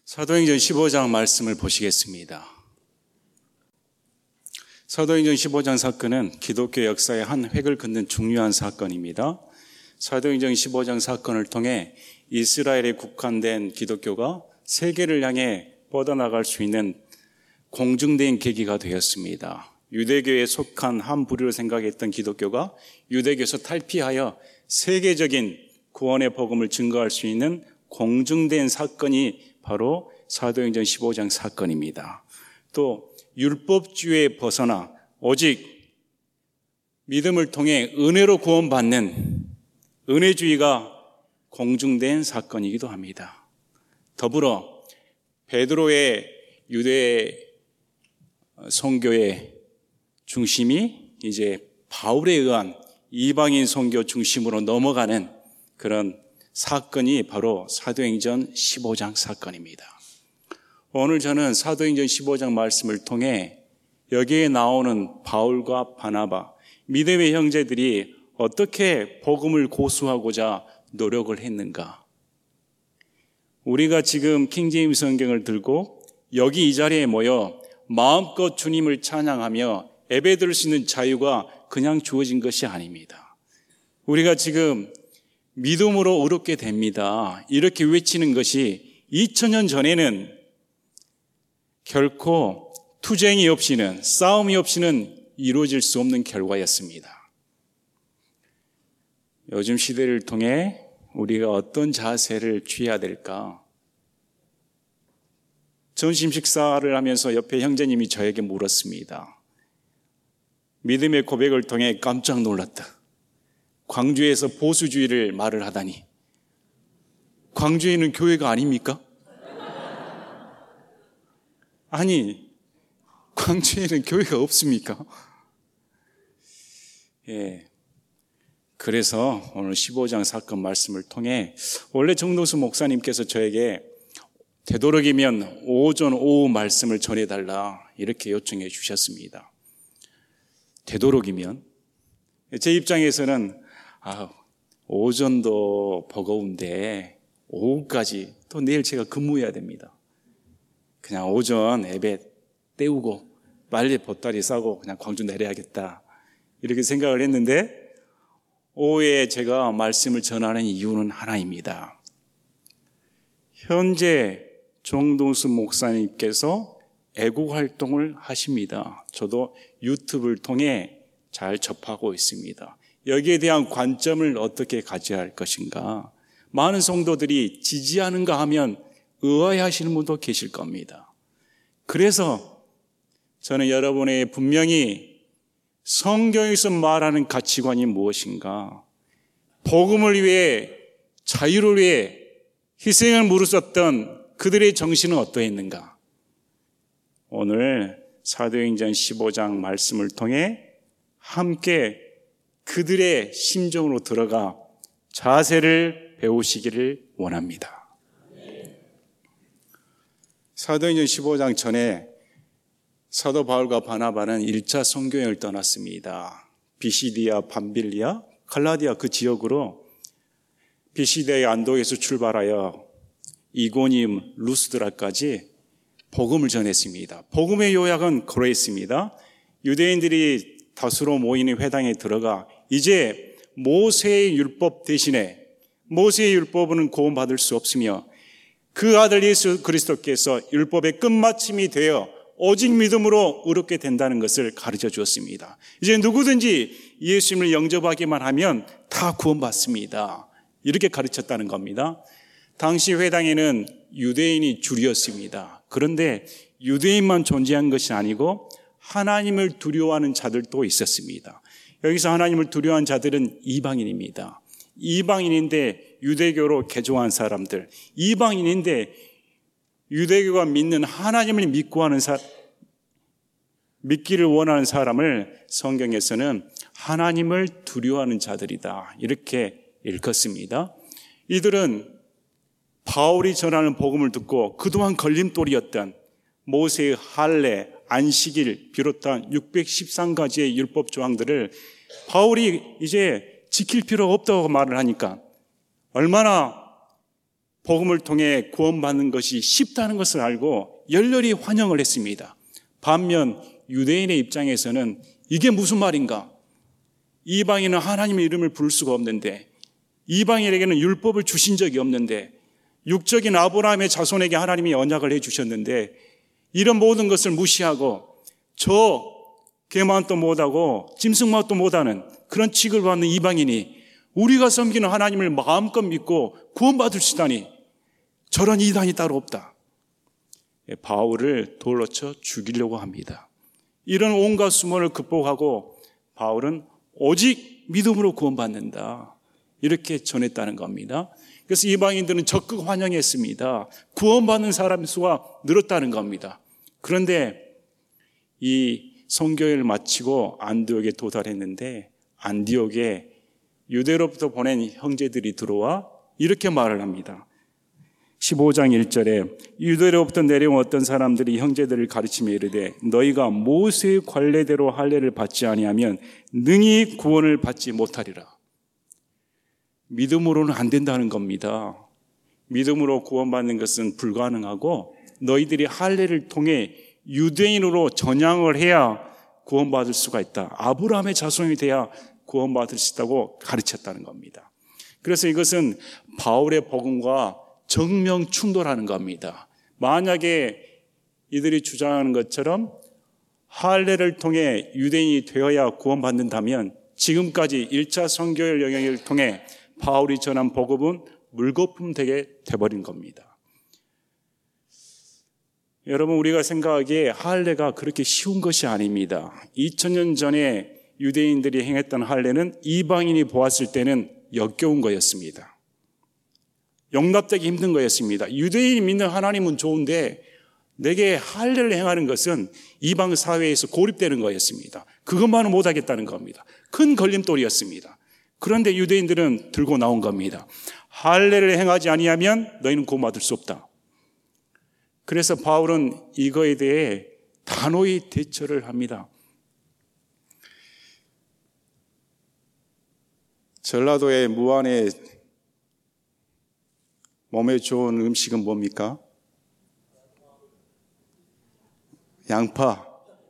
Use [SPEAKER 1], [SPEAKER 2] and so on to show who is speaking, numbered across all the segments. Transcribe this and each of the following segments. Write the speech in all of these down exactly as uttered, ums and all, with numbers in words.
[SPEAKER 1] 사도행전 십오 장 말씀을 보시겠습니다. 사도행전 십오 장 사건은 기독교 역사의 한 획을 긋는 중요한 사건입니다. 사도행전 십오 장 사건을 통해 이스라엘에 국한된 기독교가 세계를 향해 뻗어나갈 수 있는 공중된 계기가 되었습니다. 유대교에 속한 한 부류로 생각했던 기독교가 유대교에서 탈피하여 세계적인 구원의 복음을 증거할 수 있는 공중된 사건이 바로 사도행전 십오 장 사건입니다. 또 율법주의에 벗어나 오직 믿음을 통해 은혜로 구원받는 은혜주의가 공중된 사건이기도 합니다. 더불어 베드로의 유대 선교의 중심이 이제 바울에 의한 이방인 선교 중심으로 넘어가는 그런 사건이 바로 사도행전 십오 장 사건입니다. 오늘 저는 사도행전 십오 장 말씀을 통해 여기에 나오는 바울과 바나바, 믿음의 형제들이 어떻게 복음을 고수하고자 노력을 했는가? 우리가 지금 킹제임스 성경을 들고 여기 이 자리에 모여 마음껏 주님을 찬양하며 예배드릴 수 있는 자유가 그냥 주어진 것이 아닙니다. 우리가 지금 믿음으로 의롭게 됩니다. 이렇게 외치는 것이 이천 년 전에는 결코 투쟁이 없이는, 싸움이 없이는 이루어질 수 없는 결과였습니다. 요즘 시대를 통해 우리가 어떤 자세를 취해야 될까? 점심 식사를 하면서 옆에 형제님이 저에게 물었습니다. 믿음의 고백을 통해 깜짝 놀랐다. 광주에서 보수주의를 말을 하다니. 광주에는 교회가 아닙니까? 아니, 광주에는 교회가 없습니까? 예. 그래서 오늘 십오 장 사건 말씀을 통해 원래 정동수 목사님께서 저에게 되도록이면 오전 오후 말씀을 전해달라 이렇게 요청해 주셨습니다. 되도록이면 제 입장에서는 아, 오전도 버거운데 오후까지 또 내일 제가 근무해야 됩니다. 그냥 오전 예배 때우고 빨리 보따리 싸고 그냥 광주 내려야겠다 이렇게 생각을 했는데 오후에 제가 말씀을 전하는 이유는 하나입니다. 현재 정동수 목사님께서 애국 활동을 하십니다. 저도 유튜브를 통해 잘 접하고 있습니다. 여기에 대한 관점을 어떻게 가져야 할 것인가? 많은 성도들이 지지하는가 하면 의아해하시는 분도 계실 겁니다. 그래서 저는 여러분의 분명히 성경에서 말하는 가치관이 무엇인가? 복음을 위해, 자유를 위해 희생을 무릅썼던 그들의 정신은 어떠했는가? 오늘 사도행전 십오 장 말씀을 통해 함께 그들의 심정으로 들어가 자세를 배우시기를 원합니다. 사도행전 십오 장 전에 사도 바울과 바나바는 일 차 선교여행을 떠났습니다. 비시디아, 밤빌리아, 갈라디아 그 지역으로 비시디아의 안독에서 출발하여 이고니움, 루스드라까지 복음을 전했습니다. 복음의 요약은 그러했습니다. 유대인들이 다수로 모이는 회당에 들어가 이제 모세의 율법 대신에 모세의 율법은 구원받을 수 없으며 그 아들 예수 그리스도께서 율법의 끝마침이 되어 오직 믿음으로 의롭게 된다는 것을 가르쳐 주었습니다. 이제 누구든지 예수님을 영접하기만 하면 다 구원받습니다. 이렇게 가르쳤다는 겁니다. 당시 회당에는 유대인이 줄이었습니다. 그런데 유대인만 존재한 것이 아니고 하나님을 두려워하는 자들도 있었습니다. 여기서 하나님을 두려워하는 자들은 이방인입니다. 이방인인데 유대교로 개종한 사람들, 이방인인데 유대교가 믿는 하나님을 믿고 하는 사, 믿기를 원하는 사람을 성경에서는 하나님을 두려워하는 자들이다 이렇게 읽었습니다. 이들은 바울이 전하는 복음을 듣고 그동안 걸림돌이었던 모세의 할례, 안식일 비롯한 육백십삼 가지의 율법 조항들을 바울이 이제 지킬 필요가 없다고 말을 하니까 얼마나 복음을 통해 구원받는 것이 쉽다는 것을 알고 열렬히 환영을 했습니다. 반면 유대인의 입장에서는 이게 무슨 말인가? 이방인은 하나님의 이름을 부를 수가 없는데, 이방인에게는 율법을 주신 적이 없는데, 육적인 아브라함의 자손에게 하나님이 언약을 해주셨는데, 이런 모든 것을 무시하고 저 개만도 못하고 짐승만도 못하는 그런 취급을 받는 이방인이 우리가 섬기는 하나님을 마음껏 믿고 구원받을 수 있다니, 저런 이단이 따로 없다. 바울을 돌로 쳐 죽이려고 합니다. 이런 온갖 수모를 극복하고 바울은 오직 믿음으로 구원받는다, 이렇게 전했다는 겁니다. 그래서 이방인들은 적극 환영했습니다. 구원받는 사람 수가 늘었다는 겁니다. 그런데 이 선교회를 마치고 안디옥에 도달했는데, 안디옥에 유대로부터 보낸 형제들이 들어와 이렇게 말을 합니다. 십오 장 일 절에 유대로부터 내려온 어떤 사람들이 형제들을 가르치며 이르되 너희가 모세의 관례대로 할례를 받지 아니하면 능히 구원을 받지 못하리라. 믿음으로는 안 된다는 겁니다. 믿음으로 구원받는 것은 불가능하고 너희들이 할례를 통해 유대인으로 전향을 해야 구원받을 수가 있다. 아브라함의 자손이 돼야 구원받을 수 있다고 가르쳤다는 겁니다. 그래서 이것은 바울의 복음과 정면 충돌하는 겁니다. 만약에 이들이 주장하는 것처럼 할례를 통해 유대인이 되어야 구원받는다면 지금까지 일 차 선교의 영역을 통해 바울이 전한 복음은 물거품 되게 돼버린 겁니다. 여러분, 우리가 생각하기에 할례가 그렇게 쉬운 것이 아닙니다. 이천 년 전에 유대인들이 행했던 할례는 이방인이 보았을 때는 역겨운 거였습니다. 용납되기 힘든 거였습니다. 유대인이 믿는 하나님은 좋은데 내게 할례를 행하는 것은 이방 사회에서 고립되는 거였습니다. 그것만은 못하겠다는 겁니다. 큰 걸림돌이었습니다. 그런데 유대인들은 들고 나온 겁니다. 할례를 행하지 아니하면 너희는 구원받을 수 없다. 그래서 바울은 이거에 대해 단호히 대처를 합니다. 전라도의 무안의 몸에 좋은 음식은 뭡니까? 양파,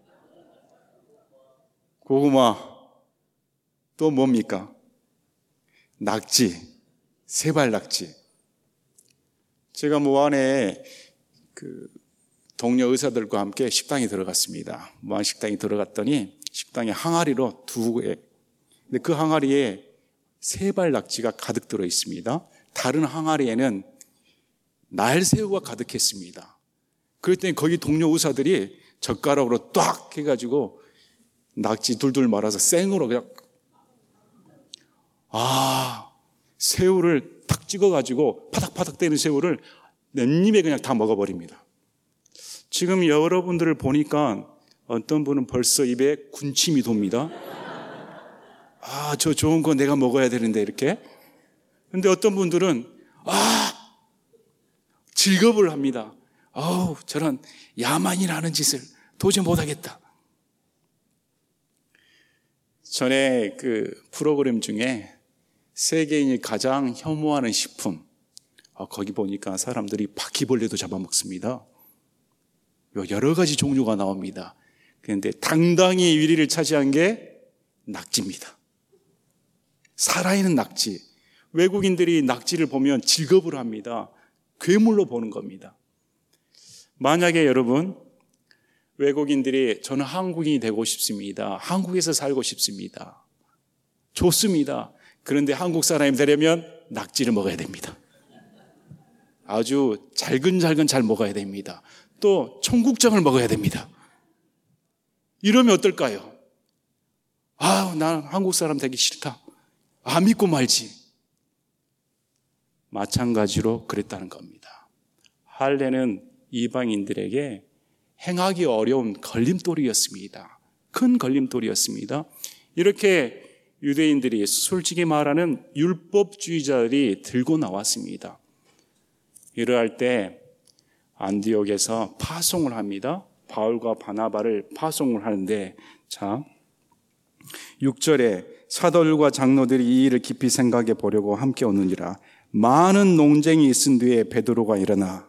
[SPEAKER 1] 고구마, 또 뭡니까? 낙지, 세발 낙지. 제가 무안에 그 동료 의사들과 함께 식당에 들어갔습니다. 무안 식당에 들어갔더니 식당에 항아리로 두 개, 근데 그 항아리에 세발 낙지가 가득 들어 있습니다. 다른 항아리에는 날새우가 가득했습니다. 그랬더니 거기 동료 의사들이 젓가락으로 딱 해가지고 낙지 둘둘 말아서 생으로 그냥, 아, 새우를 탁 찍어가지고 파닥파닥 대는 새우를 넷입에 그냥 다 먹어버립니다. 지금 여러분들을 보니까 어떤 분은 벌써 입에 군침이 돕니다. 아, 저 좋은 거 내가 먹어야 되는데, 이렇게. 근데 어떤 분들은, 아, 즐겁을 합니다. 아우, 저런 야만이라는 짓을 도저히 못하겠다. 전에 그 프로그램 중에 세계인이 가장 혐오하는 식품, 아, 거기 보니까 사람들이 바퀴벌레도 잡아먹습니다. 여러 가지 종류가 나옵니다. 그런데 당당히 일 위를 차지한 게 낙지입니다. 살아있는 낙지. 외국인들이 낙지를 보면 즐겁을 합니다. 괴물로 보는 겁니다. 만약에 여러분, 외국인들이 저는 한국인이 되고 싶습니다. 한국에서 살고 싶습니다. 좋습니다. 그런데 한국 사람이 되려면 낙지를 먹어야 됩니다. 아주 잘근잘근 잘 먹어야 됩니다. 또 청국장을 먹어야 됩니다. 이러면 어떨까요? 아, 나는 한국 사람 되기 싫다. 아, 믿고 말지. 마찬가지로 그랬다는 겁니다. 할례는 이방인들에게 행하기 어려운 걸림돌이었습니다. 큰 걸림돌이었습니다. 이렇게 유대인들이 솔직히 말하는 율법주의자들이 들고 나왔습니다. 이러할 때 안디옥에서 파송을 합니다. 바울과 바나바를 파송을 하는데, 자, 육 절에 사도들과 장로들이 이 일을 깊이 생각해 보려고 함께 오느니라. 많은 논쟁이 있은 뒤에 베드로가 일어나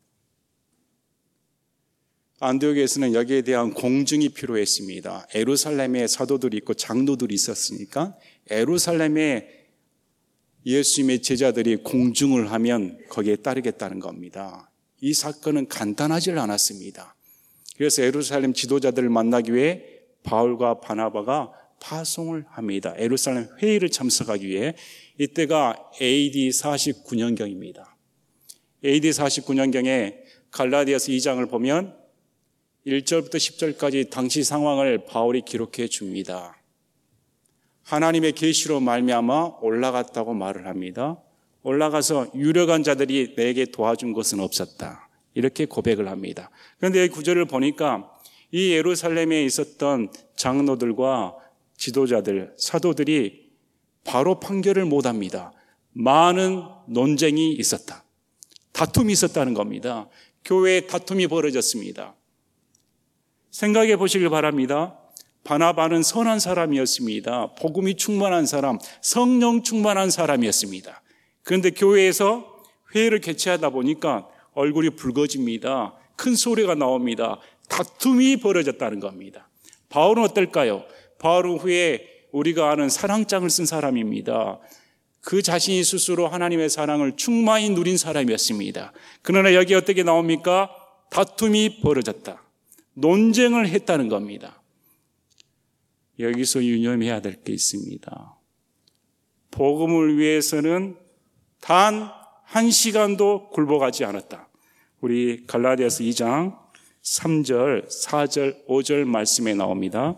[SPEAKER 1] 안디옥에서는 여기에 대한 공증이 필요했습니다. 예루살렘에 사도들이 있고 장로들이 있었으니까 예루살렘에 예수님의 제자들이 공증을 하면 거기에 따르겠다는 겁니다. 이 사건은 간단하지 않았습니다. 그래서 예루살렘 지도자들을 만나기 위해 바울과 바나바가 파송을 합니다. 예루살렘 회의를 참석하기 위해. 이때가 에이디 사십구 년경입니다. 에이디 사십구 년경에 갈라디아서 이 장을 보면 일 절부터 십 절까지 당시 상황을 바울이 기록해 줍니다. 하나님의 계시로 말미암아 올라갔다고 말을 합니다. 올라가서 유력한 자들이 내게 도와준 것은 없었다. 이렇게 고백을 합니다. 그런데 이 구절을 보니까 이 예루살렘에 있었던 장로들과 지도자들, 사도들이 바로 판결을 못합니다. 많은 논쟁이 있었다. 다툼이 있었다는 겁니다. 교회에 다툼이 벌어졌습니다. 생각해 보시길 바랍니다. 바나바는 선한 사람이었습니다. 복음이 충만한 사람, 성령 충만한 사람이었습니다. 그런데 교회에서 회의를 개최하다 보니까 얼굴이 붉어집니다. 큰 소리가 나옵니다. 다툼이 벌어졌다는 겁니다. 바울은 어떨까요? 바울은 후에 우리가 아는 사랑장을 쓴 사람입니다. 그 자신이 스스로 하나님의 사랑을 충만히 누린 사람이었습니다. 그러나 여기 어떻게 나옵니까? 다툼이 벌어졌다. 논쟁을 했다는 겁니다. 여기서 유념해야 될 게 있습니다. 복음을 위해서는 단 한 시간도 굴복하지 않았다. 우리 갈라디아서 이 장 삼 절, 사 절, 오 절 말씀에 나옵니다.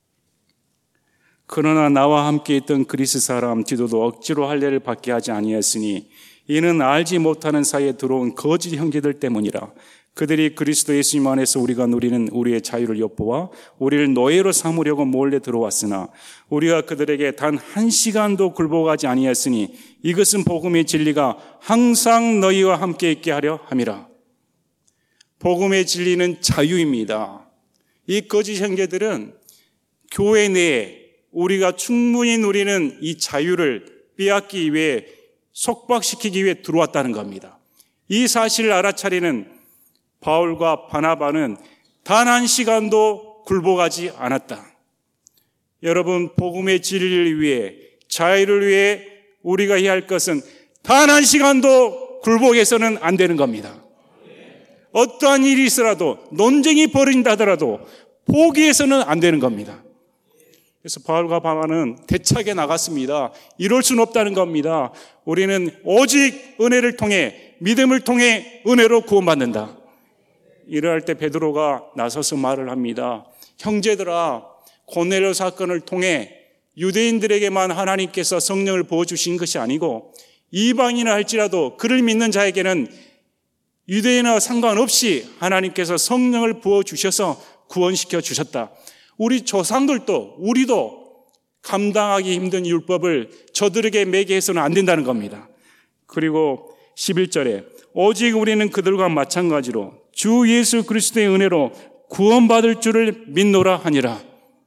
[SPEAKER 1] 그러나 나와 함께 있던 그리스 사람 디도도 억지로 할례를 받게 하지 아니하였으니 이는 알지 못하는 사이에 들어온 거짓 형제들 때문이라. 그들이 그리스도 예수님 안에서 우리가 누리는 우리의 자유를 엿보아 우리를 노예로 삼으려고 몰래 들어왔으나 우리가 그들에게 단 한 시간도 굴복하지 아니하였으니 이것은 복음의 진리가 항상 너희와 함께 있게 하려 함이라. 복음의 진리는 자유입니다. 이 거짓 형제들은 교회 내에 우리가 충분히 누리는 이 자유를 빼앗기 위해 속박시키기 위해 들어왔다는 겁니다. 이 사실을 알아차리는 바울과 바나바는 단 한 시간도 굴복하지 않았다. 여러분, 복음의 진리를 위해, 자유를 위해 우리가 해야 할 것은 단 한 시간도 굴복해서는 안 되는 겁니다. 어떠한 일이 있어라도, 논쟁이 벌어진다 하더라도 포기해서는 안 되는 겁니다. 그래서 바울과 바나바는 대차게 나갔습니다. 이럴 수는 없다는 겁니다. 우리는 오직 은혜를 통해, 믿음을 통해 은혜로 구원받는다. 이러할 때 베드로가 나서서 말을 합니다. 형제들아, 고넬료 사건을 통해 유대인들에게만 하나님께서 성령을 부어주신 것이 아니고 이방인이라 할지라도 그를 믿는 자에게는 유대인과 상관없이 하나님께서 성령을 부어주셔서 구원시켜 주셨다. 우리 조상들도, 우리도 감당하기 힘든 율법을 저들에게 매게 해서는 안 된다는 겁니다. 그리고 십일 절에 오직 우리는 그들과 마찬가지로 주 예수 그리스도의 은혜로 구원받을 줄을 믿노라 하니라.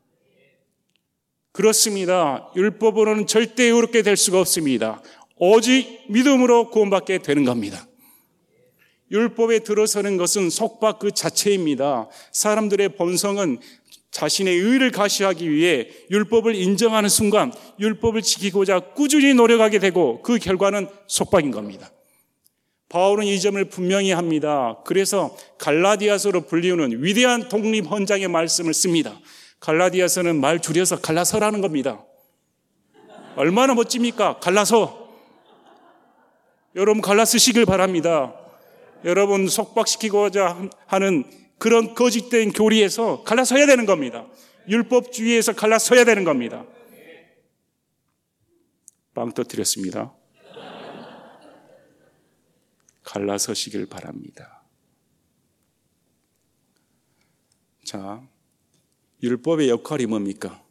[SPEAKER 1] 그렇습니다. 율법으로는 절대 의롭게 될 수가 없습니다. 오직 믿음으로 구원받게 되는 겁니다. 율법에 들어서는 것은 속박 그 자체입니다. 사람들의 본성은 자신의 의를 가시하기 위해 율법을 인정하는 순간 율법을 지키고자 꾸준히 노력하게 되고 그 결과는 속박인 겁니다. 바울은 이 점을 분명히 합니다. 그래서 갈라디아서로 불리우는 위대한 독립 헌장의 말씀을 씁니다. 갈라디아서는 말 줄여서 갈라서라는 겁니다. 얼마나 멋집니까? 갈라서. 여러분 갈라 쓰시길 바랍니다. 여러분 속박시키고자 하는 그런 거짓된 교리에서 갈라서야 되는 겁니다. 율법주의에서 갈라서야 되는 겁니다. 빵 터뜨렸습니다. 갈라서시길 바랍니다. 자, 율법의 역할이 뭡니까?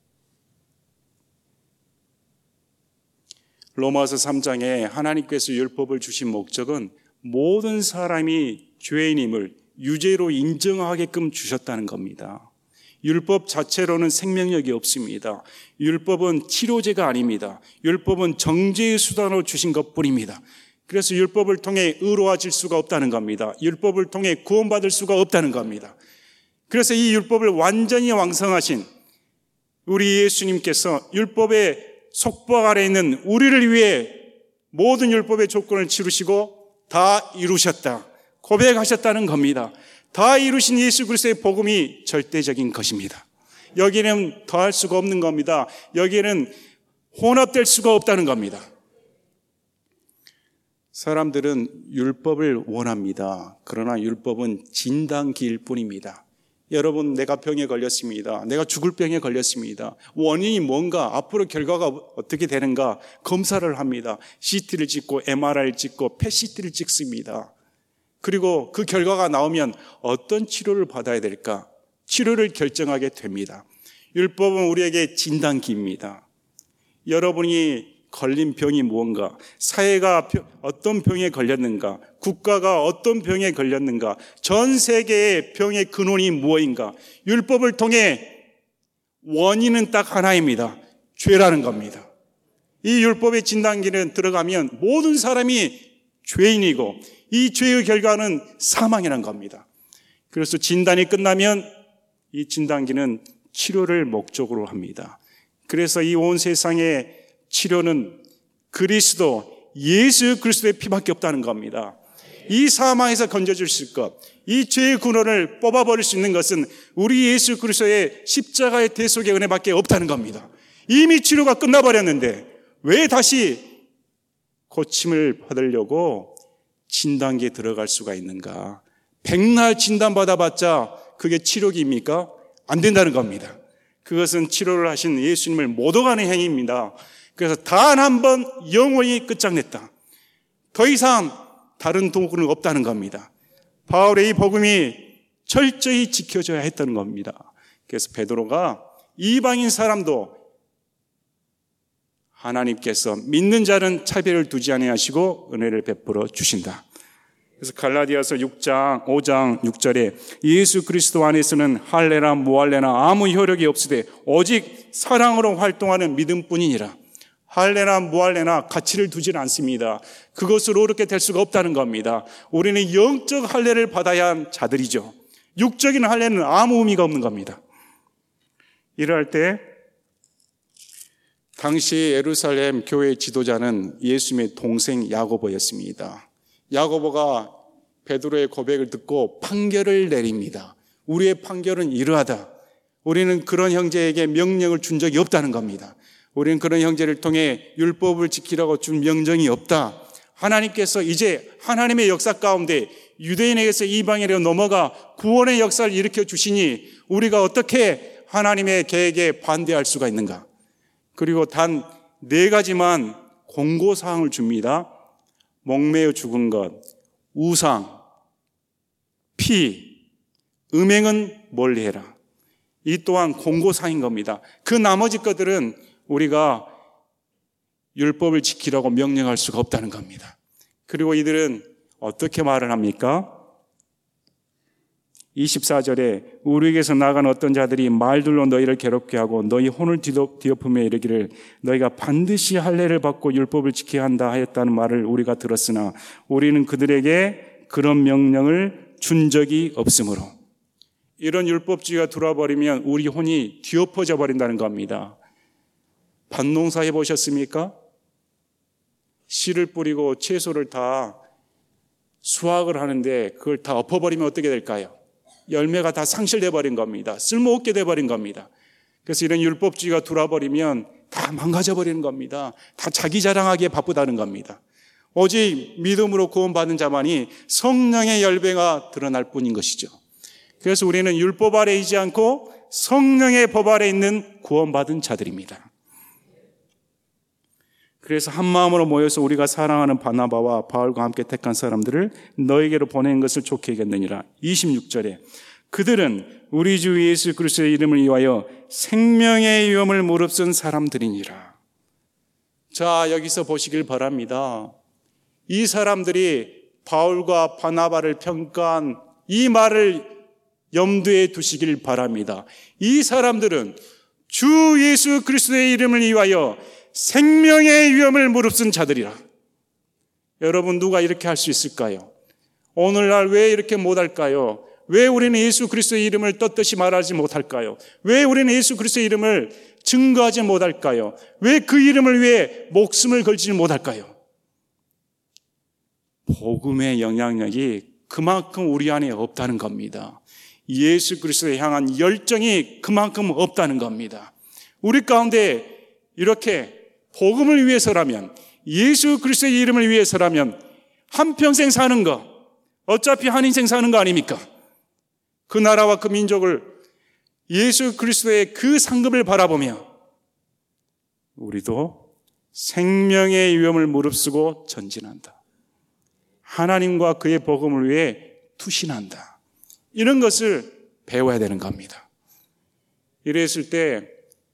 [SPEAKER 1] 로마서 삼 장에 하나님께서 율법을 주신 목적은 모든 사람이 죄인임을 유죄로 인정하게끔 주셨다는 겁니다. 율법 자체로는 생명력이 없습니다. 율법은 치료제가 아닙니다. 율법은 정죄의 수단으로 주신 것뿐입니다. 그래서 율법을 통해 의로워질 수가 없다는 겁니다. 율법을 통해 구원받을 수가 없다는 겁니다. 그래서 이 율법을 완전히 완성하신 우리 예수님께서 율법의 속박 아래 있는 우리를 위해 모든 율법의 조건을 치르시고 다 이루셨다, 고백하셨다는 겁니다. 다 이루신 예수 그리스도의 복음이 절대적인 것입니다. 여기에는 더할 수가 없는 겁니다. 여기에는 혼합될 수가 없다는 겁니다. 사람들은 율법을 원합니다. 그러나 율법은 진단기일 뿐입니다. 여러분, 내가 병에 걸렸습니다. 내가 죽을 병에 걸렸습니다. 원인이 뭔가, 앞으로 결과가 어떻게 되는가 검사를 합니다. 씨티를 찍고 엠알아이를 찍고 펫시티를 찍습니다. 그리고 그 결과가 나오면 어떤 치료를 받아야 될까? 치료를 결정하게 됩니다. 율법은 우리에게 진단기입니다. 여러분이 걸린 병이 무언가, 사회가 어떤 병에 걸렸는가, 국가가 어떤 병에 걸렸는가, 전 세계의 병의 근원이 무엇인가, 율법을 통해 원인은 딱 하나입니다. 죄라는 겁니다. 이 율법의 진단기는 들어가면 모든 사람이 죄인이고 이 죄의 결과는 사망이라는 겁니다. 그래서 진단이 끝나면 이 진단기는 치료를 목적으로 합니다. 그래서 이 온 세상의 치료는 그리스도, 예수 그리스도의 피밖에 없다는 겁니다. 이 사망에서 건져줄 수 있을 것, 이 죄의 근원을 뽑아버릴 수 있는 것은 우리 예수 그리스도의 십자가의 대속의 은혜밖에 없다는 겁니다. 이미 치료가 끝나버렸는데 왜 다시 고침을 받으려고 진단기에 들어갈 수가 있는가? 백날 진단받아봤자 그게 치료기입니까? 안 된다는 겁니다. 그것은 치료를 하신 예수님을 못 오가는 행위입니다. 그래서 단 한 번 영원히 끝장냈다. 더 이상 다른 도구는 없다는 겁니다. 바울의 이 복음이 철저히 지켜져야 했다는 겁니다. 그래서 베드로가 이방인 사람도 하나님께서 믿는 자는 차별을 두지 아니하시고 은혜를 베풀어 주신다. 그래서 갈라디아서 육 장 오 장 육 절에 예수 그리스도 안에서는 할례나 무할례나 아무 효력이 없으되 오직 사랑으로 활동하는 믿음뿐이니라. 할례나 무할례나 가치를 두지는 않습니다. 그것으로 어렵게 될 수가 없다는 겁니다. 우리는 영적 할례를 받아야 한 자들이죠. 육적인 할례는 아무 의미가 없는 겁니다. 이럴 때 당시 예루살렘 교회 지도자는 예수님의 동생 야고보였습니다. 야고보가 베드로의 고백을 듣고 판결을 내립니다. 우리의 판결은 이러하다. 우리는 그런 형제에게 명령을 준 적이 없다는 겁니다. 우리는 그런 형제를 통해 율법을 지키라고 준 명령이 없다. 하나님께서 이제 하나님의 역사 가운데 유대인에게서 이방인으로 넘어가 구원의 역사를 일으켜 주시니 우리가 어떻게 하나님의 계획에 반대할 수가 있는가? 그리고 단 네 가지만 공고사항을 줍니다. 목매어 죽은 것, 우상, 피, 음행은 멀리해라. 이 또한 공고사항인 겁니다. 그 나머지 것들은 우리가 율법을 지키라고 명령할 수가 없다는 겁니다. 그리고 이들은 어떻게 말을 합니까? 이십사 절에 우리에게서 나간 어떤 자들이 말들로 너희를 괴롭게 하고 너희 혼을 뒤엎으며 이르기를 너희가 반드시 할례를 받고 율법을 지켜야 한다 하였다는 말을 우리가 들었으나 우리는 그들에게 그런 명령을 준 적이 없으므로. 이런 율법주의가 들어와 버리면 우리 혼이 뒤엎어져 버린다는 겁니다. 밭농사 해보셨습니까? 씨를 뿌리고 채소를 다 수확을 하는데 그걸 다 엎어버리면 어떻게 될까요? 열매가 다 상실돼 버린 겁니다. 쓸모없게 돼 버린 겁니다. 그래서 이런 율법주의가 들어와 버리면 다 망가져 버리는 겁니다. 다 자기 자랑하기에 바쁘다는 겁니다. 오직 믿음으로 구원받은 자만이 성령의 열매가 드러날 뿐인 것이죠. 그래서 우리는 율법 아래 있지 않고 성령의 법 아래 있는 구원받은 자들입니다. 그래서 한 마음으로 모여서 우리가 사랑하는 바나바와 바울과 함께 택한 사람들을 너에게로 보낸 것을 좋게 여겼느니라. 이십육 절에 그들은 우리 주 예수 그리스도의 이름을 위하여 생명의 위험을 무릅쓴 사람들이니라. 자, 여기서 보시길 바랍니다. 이 사람들이 바울과 바나바를 평가한 이 말을 염두에 두시길 바랍니다. 이 사람들은 주 예수 그리스도의 이름을 위하여 생명의 위험을 무릅쓴 자들이라. 여러분, 누가 이렇게 할 수 있을까요? 오늘날 왜 이렇게 못할까요? 왜 우리는 예수 그리스도의 이름을 떳떳이 말하지 못할까요? 왜 우리는 예수 그리스도의 이름을 증거하지 못할까요? 왜 그 이름을 위해 목숨을 걸지 못할까요? 복음의 영향력이 그만큼 우리 안에 없다는 겁니다. 예수 그리스도에 향한 열정이 그만큼 없다는 겁니다. 우리 가운데 이렇게 복음을 위해서라면, 예수 그리스도의 이름을 위해서라면 한평생 사는 거, 어차피 한 인생 사는 거 아닙니까? 그 나라와 그 민족을 예수 그리스도의 그 상급을 바라보며 우리도 생명의 위험을 무릅쓰고 전진한다. 하나님과 그의 복음을 위해 투신한다. 이런 것을 배워야 되는 겁니다. 이랬을 때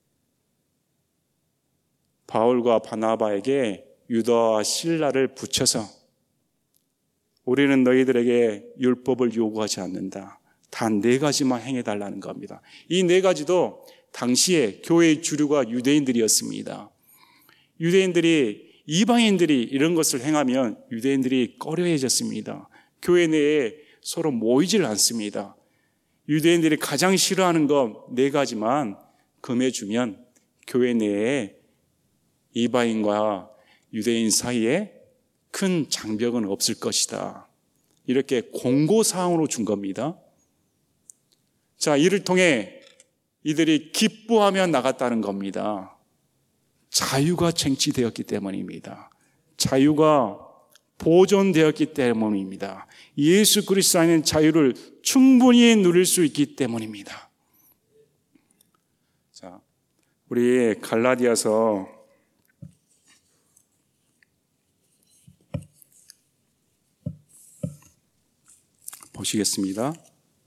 [SPEAKER 1] 바울과 바나바에게 유다와 실라를 붙여서 우리는 너희들에게 율법을 요구하지 않는다. 단 네 가지만 행해달라는 겁니다. 이 네 가지도 당시에 교회의 주류가 유대인들이었습니다. 유대인들이, 이방인들이 이런 것을 행하면 유대인들이 꺼려해졌습니다. 교회 내에 서로 모이질 않습니다. 유대인들이 가장 싫어하는 것 네 가지만 금해주면 교회 내에 이방인과 유대인 사이에 큰 장벽은 없을 것이다. 이렇게 공고사항으로 준 겁니다. 자, 이를 통해 이들이 기뻐하며 나갔다는 겁니다. 자유가 쟁취되었기 때문입니다. 자유가 보존되었기 때문입니다. 예수 그리스도 안에 자유를 충분히 누릴 수 있기 때문입니다. 자, 우리 갈라디아서 보시겠습니다.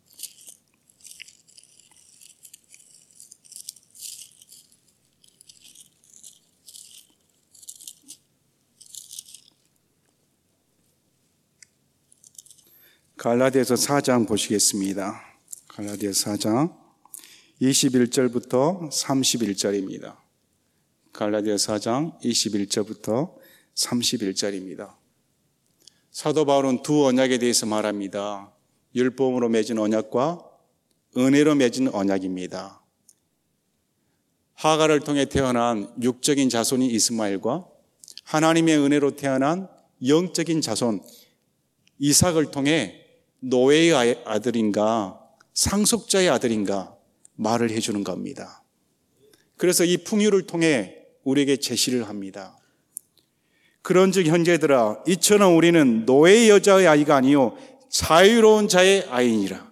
[SPEAKER 1] 갈라디아서 사 장 보시겠습니다. 갈라디아서 사 장 이십일 절부터 삼십일 절입니다. 갈라디아서 사 장 이십일 절부터 삼십일 절입니다. 사도 바울은 두 언약에 대해서 말합니다. 율법으로 맺은 언약과 은혜로 맺은 언약입니다. 하갈을 통해 태어난 육적인 자손이 이스마엘과 하나님의 은혜로 태어난 영적인 자손 이삭을 통해 노예의 아들인가 상속자의 아들인가 말을 해주는 겁니다. 그래서 이 풍요를 통해 우리에게 제시를 합니다. 그런즉 형제들아, 이처럼 우리는 노예의 여자의 아이가 아니요 자유로운 자의 아이니라.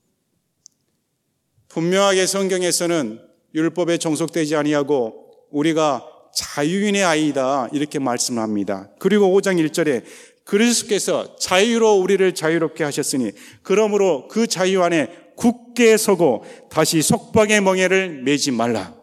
[SPEAKER 1] 분명하게 성경에서는 율법에 종속되지 아니하고 우리가 자유인의 아이다 이렇게 말씀합니다. 그리고 오 장 일 절에 그리스도께서 자유로 우리를 자유롭게 하셨으니 그러므로 그 자유 안에 굳게 서고 다시 속박의 멍에를 매지 말라.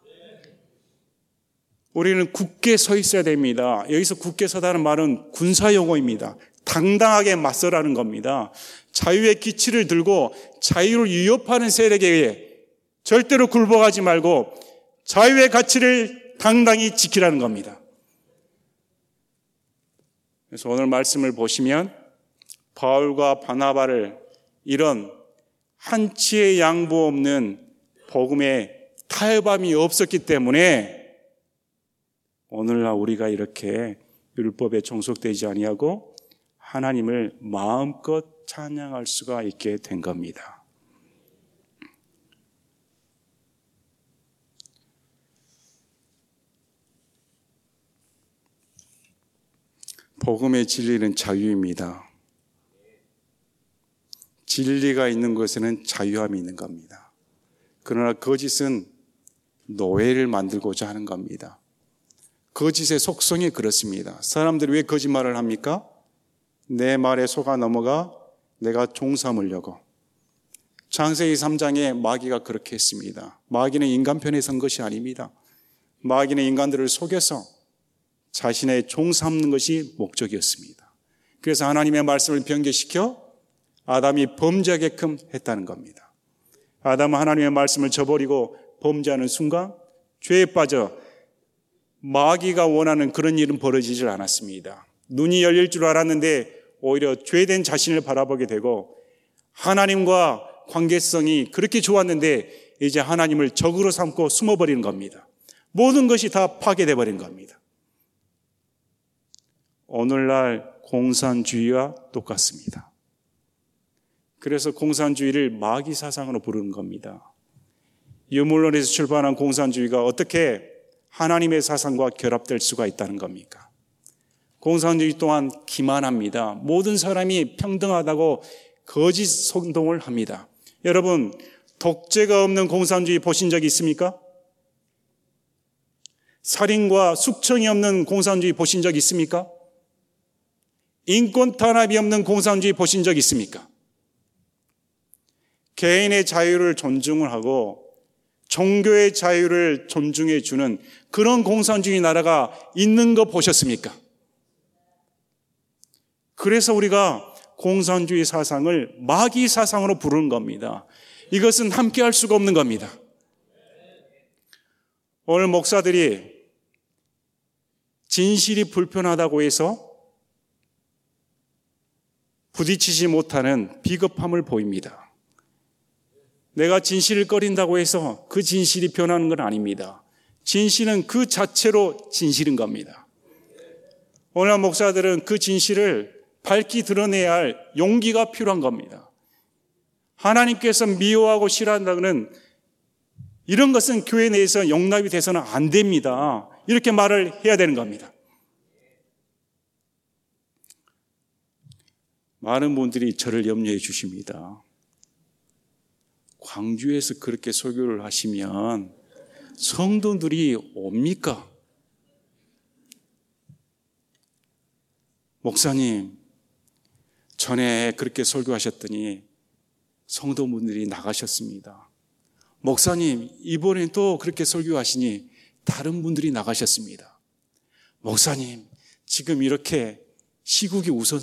[SPEAKER 1] 우리는 굳게 서 있어야 됩니다. 여기서 굳게 서다는 말은 군사용어입니다. 당당하게 맞서라는 겁니다. 자유의 기치를 들고 자유를 위협하는 세력에 의해 절대로 굴복하지 말고 자유의 가치를 당당히 지키라는 겁니다. 그래서 오늘 말씀을 보시면 바울과 바나바를 이런 한치의 양보 없는 복음의 타협함이 없었기 때문에 오늘날 우리가 이렇게 율법에 종속되지 아니하고 하나님을 마음껏 찬양할 수가 있게 된 겁니다. 복음의 진리는 자유입니다. 진리가 있는 곳에는 자유함이 있는 겁니다. 그러나 거짓은 노예를 만들고자 하는 겁니다. 거짓의 속성이 그렇습니다. 사람들이 왜 거짓말을 합니까? 내 말에 속아 넘어가 내가 종 삼으려고. 창세기 삼 장에 마귀가 그렇게 했습니다. 마귀는 인간 편에 선 것이 아닙니다. 마귀는 인간들을 속여서 자신의 종 삼는 것이 목적이었습니다. 그래서 하나님의 말씀을 변개시켜 아담이 범죄하게끔 했다는 겁니다. 아담은 하나님의 말씀을 저버리고 범죄하는 순간 죄에 빠져 마귀가 원하는 그런 일은 벌어지질 않았습니다. 눈이 열릴 줄 알았는데 오히려 죄된 자신을 바라보게 되고 하나님과 관계성이 그렇게 좋았는데 이제 하나님을 적으로 삼고 숨어버리는 겁니다. 모든 것이 다 파괴돼 버린 겁니다. 오늘날 공산주의와 똑같습니다. 그래서 공산주의를 마귀 사상으로 부르는 겁니다. 유물론에서 출발한 공산주의가 어떻게 하나님의 사상과 결합될 수가 있다는 겁니까? 공산주의 또한 기만합니다. 모든 사람이 평등하다고 거짓 선동을 합니다. 여러분, 독재가 없는 공산주의 보신 적 있습니까? 살인과 숙청이 없는 공산주의 보신 적 있습니까? 인권 탄압이 없는 공산주의 보신 적 있습니까? 개인의 자유를 존중을 하고 종교의 자유를 존중해 주는 그런 공산주의 나라가 있는 거 보셨습니까? 그래서 우리가 공산주의 사상을 마귀 사상으로 부르는 겁니다. 이것은 함께 할 수가 없는 겁니다. 오늘 목사들이 진실이 불편하다고 해서 부딪히지 못하는 비겁함을 보입니다. 내가 진실을 꺼린다고 해서 그 진실이 변하는 건 아닙니다. 진실은 그 자체로 진실인 겁니다. 오늘 목사들은 그 진실을 밝히 드러내야 할 용기가 필요한 겁니다. 하나님께서 미워하고 싫어한다는 이런 것은 교회 내에서 용납이 돼서는 안 됩니다. 이렇게 말을 해야 되는 겁니다. 많은 분들이 저를 염려해 주십니다. 광주에서 그렇게 설교를 하시면 성도들이 옵니까? 목사님, 전에 그렇게 설교하셨더니 성도분들이 나가셨습니다. 목사님, 이번에 또 그렇게 설교하시니 다른 분들이 나가셨습니다. 목사님, 지금 이렇게 시국이 우선,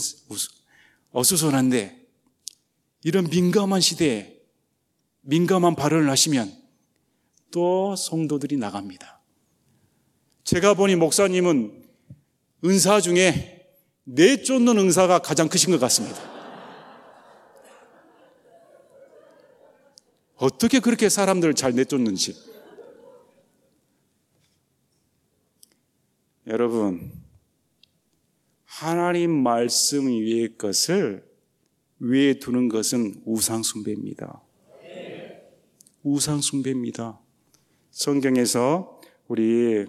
[SPEAKER 1] 어수선한데 이런 민감한 시대에 민감한 발언을 하시면 또 성도들이 나갑니다. 제가 보니 목사님은 은사 중에 내쫓는 은사가 가장 크신 것 같습니다. 어떻게 그렇게 사람들을 잘 내쫓는지. 여러분, 하나님 말씀 위의 것을 위에 두는 것은 우상 숭배입니다. 우상 숭배입니다. 성경에서 우리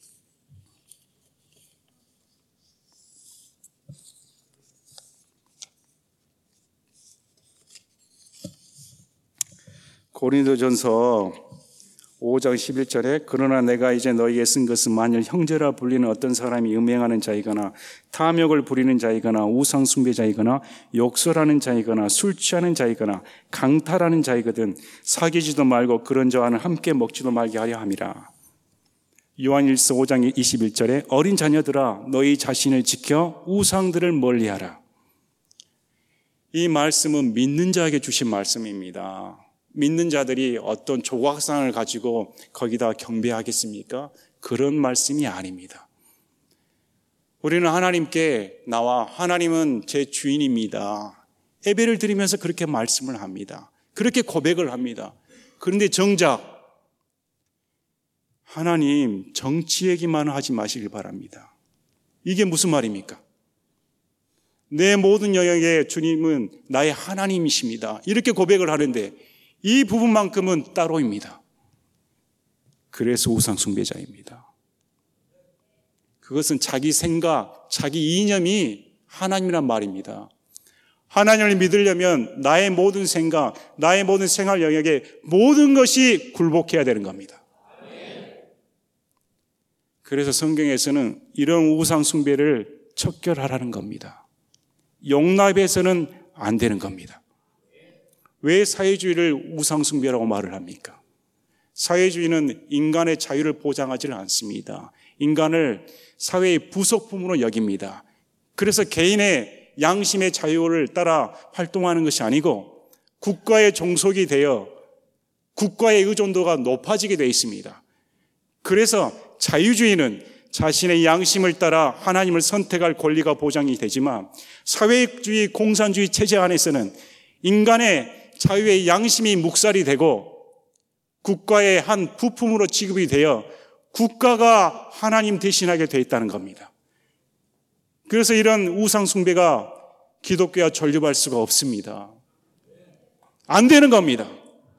[SPEAKER 1] 고린도전서 오 장 십일 절에 그러나 내가 이제 너희에게 쓴 것은 만일 형제라 불리는 어떤 사람이 음행하는 자이거나 탐욕을 부리는 자이거나 우상 숭배자이거나 욕설하는 자이거나 술 취하는 자이거나 강탈하는 자이거든 사귀지도 말고 그런 자와는 함께 먹지도 말게 하려 함이라. 요한일서 오 장 이십일 절에 어린 자녀들아 너희 자신을 지켜 우상들을 멀리하라. 이 말씀은 믿는 자에게 주신 말씀입니다. 믿는 자들이 어떤 조각상을 가지고 거기다 경배하겠습니까? 그런 말씀이 아닙니다. 우리는 하나님께 나와 하나님은 제 주인입니다. 예배를 드리면서 그렇게 말씀을 합니다. 그렇게 고백을 합니다. 그런데 정작 하나님 정치 얘기만 하지 마시길 바랍니다. 이게 무슨 말입니까? 내 모든 영역에 주님은 나의 하나님이십니다. 이렇게 고백을 하는데 이 부분만큼은 따로입니다. 그래서 우상 숭배자입니다. 그것은 자기 생각, 자기 이념이 하나님이란 말입니다. 하나님을 믿으려면 나의 모든 생각, 나의 모든 생활 영역에 모든 것이 굴복해야 되는 겁니다. 그래서 성경에서는 이런 우상 숭배를 척결하라는 겁니다. 용납해서는 안 되는 겁니다. 왜 사회주의를 우상 숭배라고 말을 합니까? 사회주의는 인간의 자유를 보장하지 않습니다. 인간을 사회의 부속품으로 여깁니다. 그래서 개인의 양심의 자유를 따라 활동하는 것이 아니고 국가의 종속이 되어 국가의 의존도가 높아지게 되어 있습니다. 그래서 자유주의는 자신의 양심을 따라 하나님을 선택할 권리가 보장이 되지만 사회주의 공산주의 체제 안에서는 인간의 자유의 양심이 묵살이 되고 국가의 한 부품으로 취급이 되어 국가가 하나님 대신하게 되어 있다는 겁니다. 그래서 이런 우상 숭배가 기독교와 전류할 수가 없습니다. 안 되는 겁니다.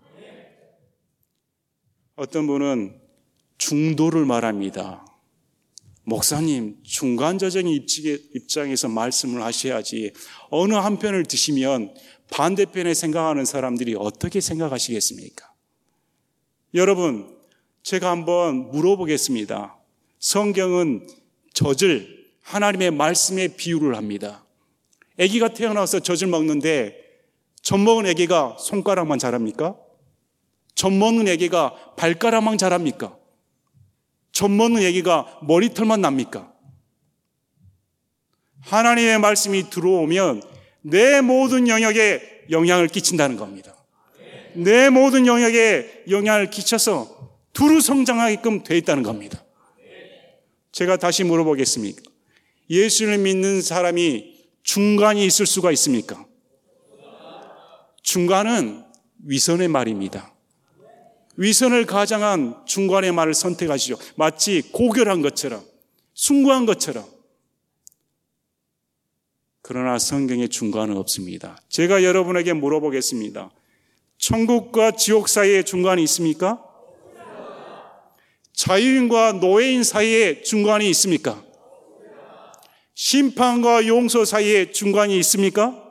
[SPEAKER 1] 어떤 분은 중도를 말합니다. 목사님, 중간저적인 입장에서 말씀을 하셔야지 어느 한편을 드시면 반대편에 생각하는 사람들이 어떻게 생각하시겠습니까? 여러분, 제가 한번 물어보겠습니다. 성경은 젖을 하나님의 말씀에 비유를 합니다. 아기가 태어나서 젖을 먹는데 젖 먹은 아기가 손가락만 자랍니까? 젖 먹는 아기가 발가락만 자랍니까? 젖 먹는 아기가 머리털만 납니까? 하나님의 말씀이 들어오면 내 모든 영역에 영향을 끼친다는 겁니다. 내 모든 영역에 영향을 끼쳐서 두루 성장하게끔 돼 있다는 겁니다. 제가 다시 물어보겠습니다. 예수를 믿는 사람이 중간이 있을 수가 있습니까? 중간은 위선의 말입니다. 위선을 가장한 중간의 말을 선택하시죠. 마치 고결한 것처럼, 숭고한 것처럼. 그러나 성경에 중간은 없습니다. 제가 여러분에게 물어보겠습니다. 천국과 지옥 사이에 중간이 있습니까? 자유인과 노예인 사이에 중간이 있습니까? 심판과 용서 사이에 중간이 있습니까?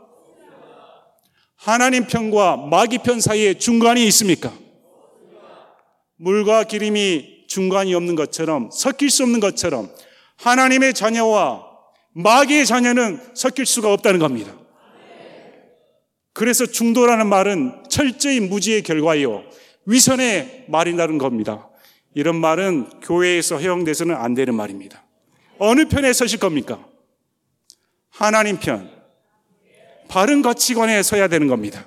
[SPEAKER 1] 하나님 편과 마귀 편 사이에 중간이 있습니까? 물과 기름이 중간이 없는 것처럼, 섞일 수 없는 것처럼 하나님의 자녀와 마귀의 자녀는 섞일 수가 없다는 겁니다. 그래서 중도라는 말은 철저히 무지의 결과요, 위선의 말이라는 겁니다. 이런 말은 교회에서 허용돼서는 안 되는 말입니다. 어느 편에 서실 겁니까? 하나님 편, 바른 가치관에 서야 되는 겁니다.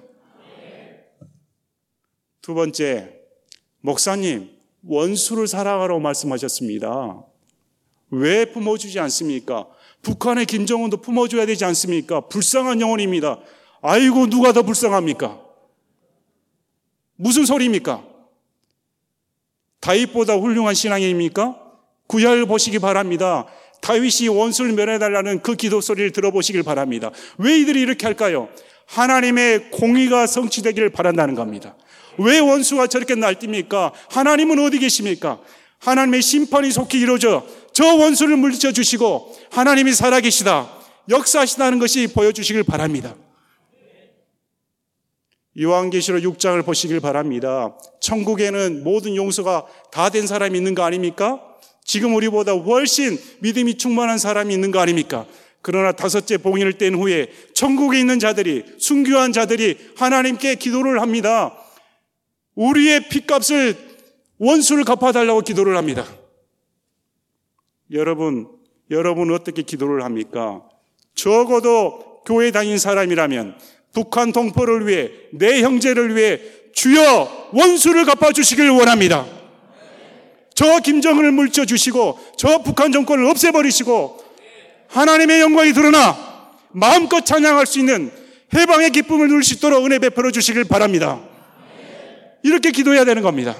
[SPEAKER 1] 두 번째, 목사님, 원수를 사랑하라고 말씀하셨습니다. 왜 품어주지 않습니까? 북한의 김정은도 품어줘야 되지 않습니까? 불쌍한 영혼입니다. 아이고, 누가 더 불쌍합니까? 무슨 소리입니까? 다윗보다 훌륭한 신앙입니까? 구약을 보시기 바랍니다. 다윗이 원수를 멸해달라는 그 기도 소리를 들어보시길 바랍니다. 왜 이들이 이렇게 할까요? 하나님의 공의가 성취되기를 바란다는 겁니다. 왜 원수가 저렇게 날뛰니까? 하나님은 어디 계십니까? 하나님의 심판이 속히 이루어져 저 원수를 물리쳐 주시고 하나님이 살아계시다, 역사하시다는 것이 보여주시길 바랍니다. 요한계시록 육 장을 보시길 바랍니다. 천국에는 모든 용서가 다 된 사람이 있는 거 아닙니까? 지금 우리보다 훨씬 믿음이 충만한 사람이 있는 거 아닙니까? 그러나 다섯째 봉인을 뗀 후에 천국에 있는 자들이, 순교한 자들이 하나님께 기도를 합니다. 우리의 핏값을, 원수를 갚아달라고 기도를 합니다. 여러분, 여러분 어떻게 기도를 합니까? 적어도 교회 다닌 사람이라면 북한 동포를 위해, 내 형제를 위해 주여 원수를 갚아주시길 원합니다. 저 김정은을 물쳐 주시고 저 북한 정권을 없애버리시고 하나님의 영광이 드러나 마음껏 찬양할 수 있는 해방의 기쁨을 누릴 수 있도록 은혜 베풀어 주시길 바랍니다. 이렇게 기도해야 되는 겁니다.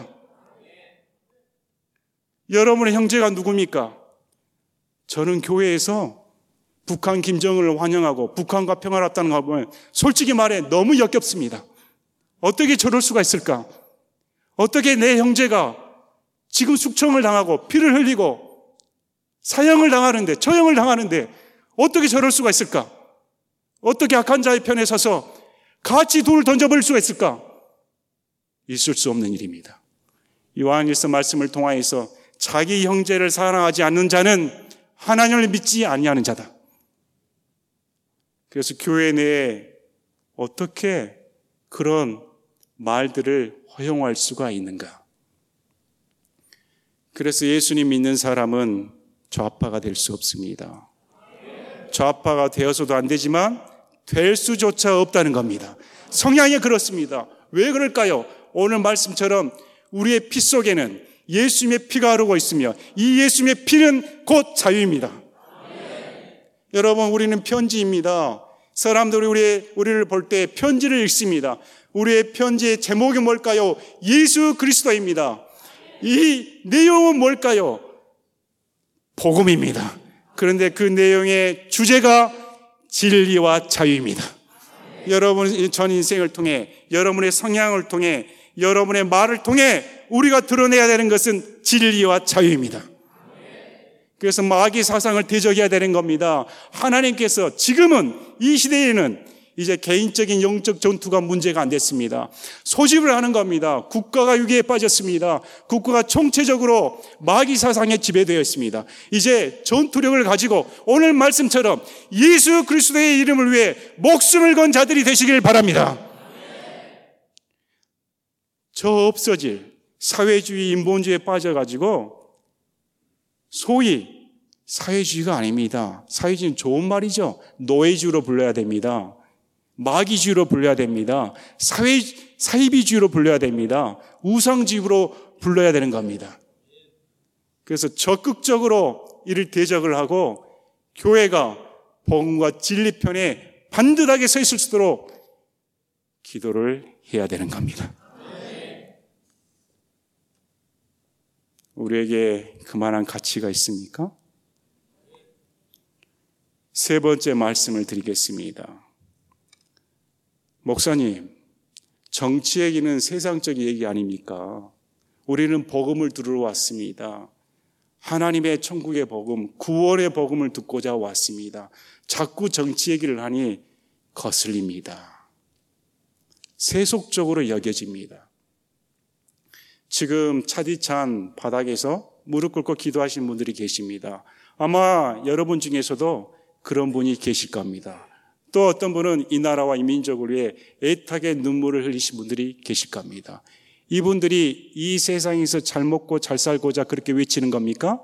[SPEAKER 1] 여러분의 형제가 누굽니까? 저는 교회에서 북한 김정은을 환영하고 북한과 평화를 합다는 거 보면 솔직히 말해 너무 역겹습니다. 어떻게 저럴 수가 있을까? 어떻게 내 형제가 지금 숙청을 당하고 피를 흘리고 사형을 당하는데, 처형을 당하는데 어떻게 저럴 수가 있을까? 어떻게 악한 자의 편에 서서 같이 돌을 던져버릴 수가 있을까? 있을 수 없는 일입니다. 요한일서 말씀을 통하여서 자기 형제를 사랑하지 않는 자는 하나님을 믿지 아니하는 자다. 그래서 교회 내에 어떻게 그런 말들을 허용할 수가 있는가? 그래서 예수님 믿는 사람은 좌파가 될 수 없습니다. 좌파가 되어서도 안 되지만 될 수조차 없다는 겁니다. 성향이 그렇습니다. 왜 그럴까요? 오늘 말씀처럼 우리의 피 속에는 예수님의 피가 흐르고 있으며 이 예수님의 피는 곧 자유입니다. 네. 여러분, 우리는 편지입니다. 사람들이 우리, 우리를 볼 때 편지를 읽습니다. 우리의 편지의 제목이 뭘까요? 예수 그리스도입니다. 이 내용은 뭘까요? 복음입니다. 그런데 그 내용의 주제가 진리와 자유입니다. 여러분 전 인생을 통해, 여러분의 성향을 통해, 여러분의 말을 통해 우리가 드러내야 되는 것은 진리와 자유입니다. 그래서 마귀 사상을 대적해야 되는 겁니다. 하나님께서 지금은 이 시대에는 이제 개인적인 영적 전투가 문제가 안 됐습니다. 소집을 하는 겁니다. 국가가 위기에 빠졌습니다. 국가가 총체적으로 마귀 사상에 지배되어 있습니다. 이제 전투력을 가지고 오늘 말씀처럼 예수 그리스도의 이름을 위해 목숨을 건 자들이 되시길 바랍니다. 저 없어질 사회주의 인본주의에 빠져가지고 소위 사회주의가 아닙니다. 사회주의는 좋은 말이죠. 노예주의로 불러야 됩니다. 마귀주의로 불러야 됩니다. 사회, 사이비주의로 불러야 됩니다. 우상주의로 불러야 되는 겁니다. 그래서 적극적으로 이를 대적을 하고 교회가 복음과 진리 편에 반듯하게 서 있을 수 있도록 기도를 해야 되는 겁니다. 우리에게 그만한 가치가 있습니까? 세 번째 말씀을 드리겠습니다. 목사님, 정치 얘기는 세상적인 얘기 아닙니까? 우리는 복음을 들으러 왔습니다. 하나님의 천국의 복음, 구원의 복음을 듣고자 왔습니다. 자꾸 정치 얘기를 하니 거슬립니다. 세속적으로 여겨집니다. 지금 차디찬 바닥에서 무릎 꿇고 기도하시는 분들이 계십니다. 아마 여러분 중에서도 그런 분이 계실 겁니다. 또 어떤 분은 이 나라와 이 민족을 위해 애타게 눈물을 흘리신 분들이 계실 겁니다. 이분들이 이 세상에서 잘 먹고 잘 살고자 그렇게 외치는 겁니까?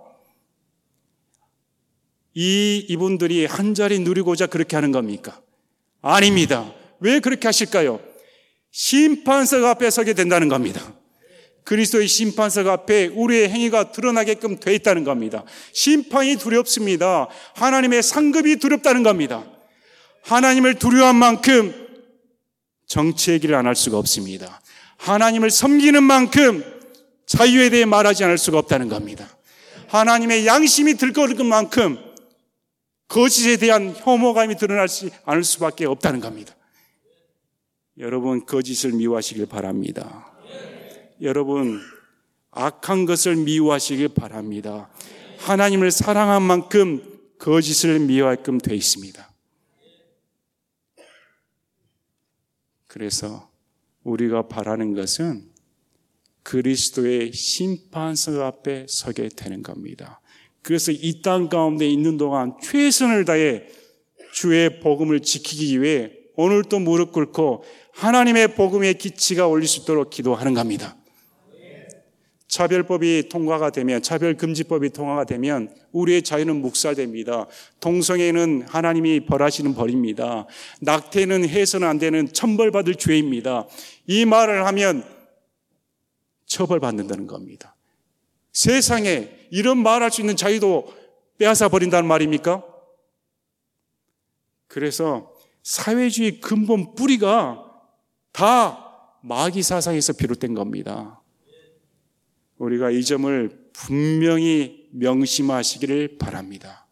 [SPEAKER 1] 이, 이분들이 한 자리 누리고자 그렇게 하는 겁니까? 아닙니다. 왜 그렇게 하실까요? 심판석 앞에 서게 된다는 겁니다. 그리스도의 심판석 앞에 우리의 행위가 드러나게끔 돼 있다는 겁니다. 심판이 두렵습니다. 하나님의 상급이 두렵다는 겁니다. 하나님을 두려워한 만큼 정치 얘기를 안 할 수가 없습니다. 하나님을 섬기는 만큼 자유에 대해 말하지 않을 수가 없다는 겁니다. 하나님의 양심이 들끓는 만큼 거짓에 대한 혐오감이 드러나지 않을 수밖에 없다는 겁니다. 여러분, 거짓을 미워하시길 바랍니다. 여러분, 악한 것을 미워하시길 바랍니다. 하나님을 사랑한 만큼 거짓을 미워하게끔 되어 있습니다. 그래서 우리가 바라는 것은 그리스도의 심판석 앞에 서게 되는 겁니다. 그래서 이 땅 가운데 있는 동안 최선을 다해 주의 복음을 지키기 위해 오늘도 무릎 꿇고 하나님의 복음의 기치가 올릴 수 있도록 기도하는 겁니다. 차별법이 통과가 되면, 차별금지법이 통과가 되면 우리의 자유는 묵살됩니다. 동성애는 하나님이 벌하시는 벌입니다. 낙태는 해서는 안 되는 천벌받을 죄입니다. 이 말을 하면 처벌받는다는 겁니다. 세상에 이런 말할 수 있는 자유도 빼앗아 버린다는 말입니까? 그래서 사회주의 근본 뿌리가 다 마귀 사상에서 비롯된 겁니다. 우리가 이 점을 분명히 명심하시기를 바랍니다.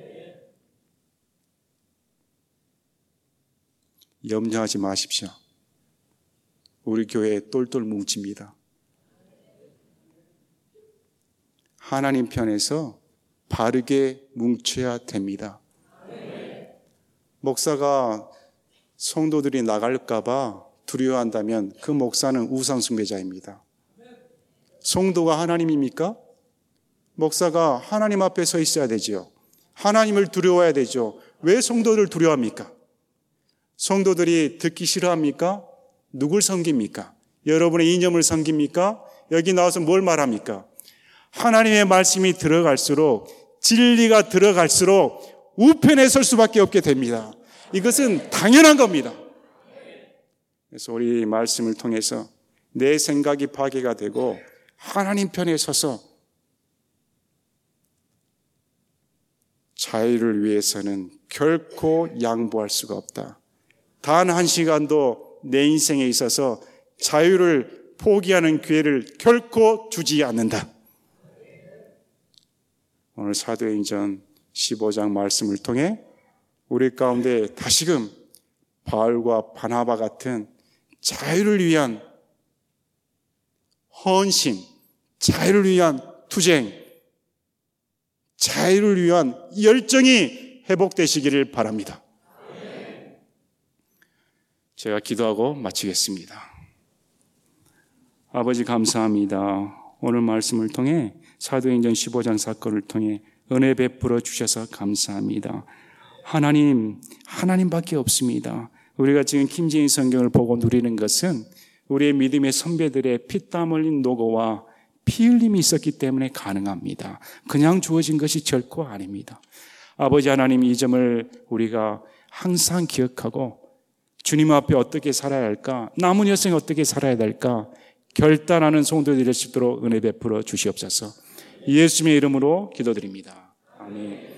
[SPEAKER 1] 염려하지 마십시오. 우리 교회 똘똘 뭉칩니다. 하나님 편에서 바르게 뭉쳐야 됩니다. 목사가 성도들이 나갈까 봐 두려워한다면 그 목사는 우상숭배자입니다. 성도가 하나님입니까? 목사가 하나님 앞에 서 있어야 되죠. 하나님을 두려워해야 되죠. 왜 성도들 두려워합니까? 성도들이 듣기 싫어합니까? 누굴 섬깁니까? 여러분의 이념을 섬깁니까? 여기 나와서 뭘 말합니까? 하나님의 말씀이 들어갈수록, 진리가 들어갈수록 우편에 설 수밖에 없게 됩니다. 이것은 당연한 겁니다. 그래서 우리 말씀을 통해서 내 생각이 파괴가 되고 하나님 편에 서서 자유를 위해서는 결코 양보할 수가 없다. 단 한 시간도 내 인생에 있어서 자유를 포기하는 기회를 결코 주지 않는다. 오늘 사도행전 십오 장 말씀을 통해 우리 가운데 다시금 바울과 바나바 같은 자유를 위한 헌신, 자유를 위한 투쟁, 자유를 위한 열정이 회복되시기를 바랍니다. 제가 기도하고 마치겠습니다. 아버지 감사합니다. 오늘 말씀을 통해 사도행전 십오 장 사건을 통해 은혜 베풀어 주셔서 감사합니다. 하나님, 하나님밖에 없습니다. 우리가 지금 김재인 성경을 보고 누리는 것은 우리의 믿음의 선배들의 피땀 흘린 노고와 피 흘림이 있었기 때문에 가능합니다. 그냥 주어진 것이 결코 아닙니다. 아버지 하나님, 이 점을 우리가 항상 기억하고 주님 앞에 어떻게 살아야 할까? 남은 여생에 어떻게 살아야 될까? 결단하는 성도들이 될 수 있도록 은혜 베풀어 주시옵소서. 예수님의 이름으로 기도드립니다. 아멘.